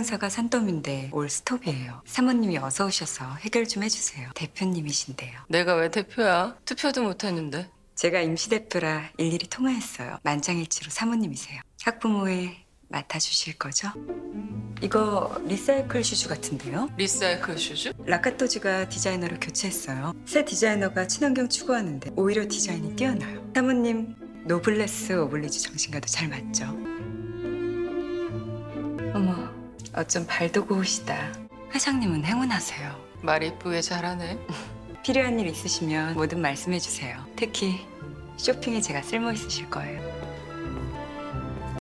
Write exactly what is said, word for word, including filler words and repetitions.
운전사가 산더미인데 올 스톱이에요. 사모님이 어서 오셔서 해결 좀 해주세요. 대표님이신데요. 내가 왜 대표야? 투표도 못했는데. 제가 임시대표라 일일이 통화했어요. 만장일치로 사모님이세요. 학부모에 맡아주실 거죠? 이거 리사이클 슈즈 같은데요? 리사이클 슈즈? 라카토즈가 디자이너로 교체했어요. 새 디자이너가 친환경 추구하는데 오히려 디자인이 뛰어나요. 사모님 노블레스 오블리주 정신과도 잘 맞죠? 어머, 어쩜 발도 고우시다. 회장님은 행운하세요. 말 이쁘게 잘하네. 필요한 일 있으시면 뭐든 말씀해 주세요. 특히 쇼핑에 제가 쓸모 있으실 거예요.